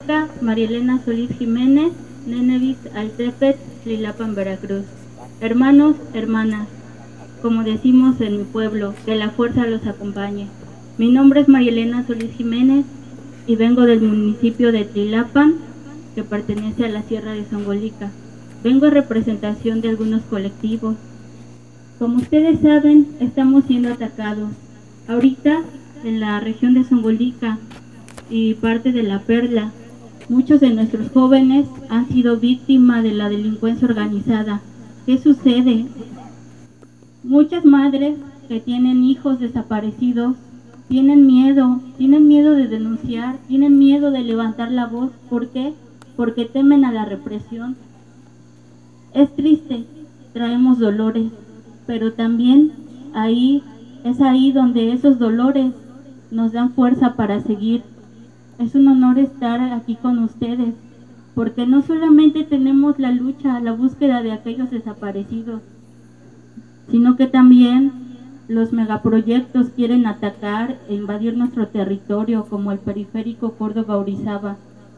Oaxaca, María Elena Solís Jiménez, Nenevis Altepetl, Tlilapan, Veracruz. Hermanos, hermanas, como decimos en mi pueblo, que la fuerza los acompañe. Mi nombre es María Elena Solís Jiménez y vengo del municipio de Tlilapan, que pertenece a la Sierra de Zongolica. Vengo en representación de algunos colectivos. Como ustedes saben, estamos siendo atacados. Ahorita, en la región de Zongolica y parte de La Perla, muchos de nuestros jóvenes han sido víctimas de la delincuencia organizada. ¿Qué sucede? Muchas madres que tienen hijos desaparecidos tienen miedo de denunciar, tienen miedo de levantar la voz. ¿Por qué? Porque temen a la represión. Es triste, traemos dolores, pero también es ahí donde esos dolores nos dan fuerza para seguir. Es un honor estar aquí con ustedes, porque no solamente tenemos la lucha, la búsqueda de aquellos desaparecidos, sino que también los megaproyectos quieren atacar e invadir nuestro territorio, como el periférico Córdoba-Orizaba.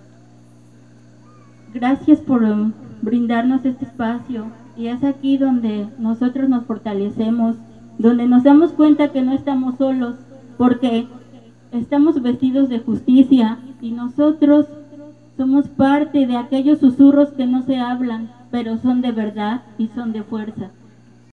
Gracias por brindarnos este espacio, y es aquí donde nosotros nos fortalecemos, donde nos damos cuenta que no estamos solos, porque estamos vestidos de justicia y nosotros somos parte de aquellos susurros que no se hablan, pero son de verdad y son de fuerza.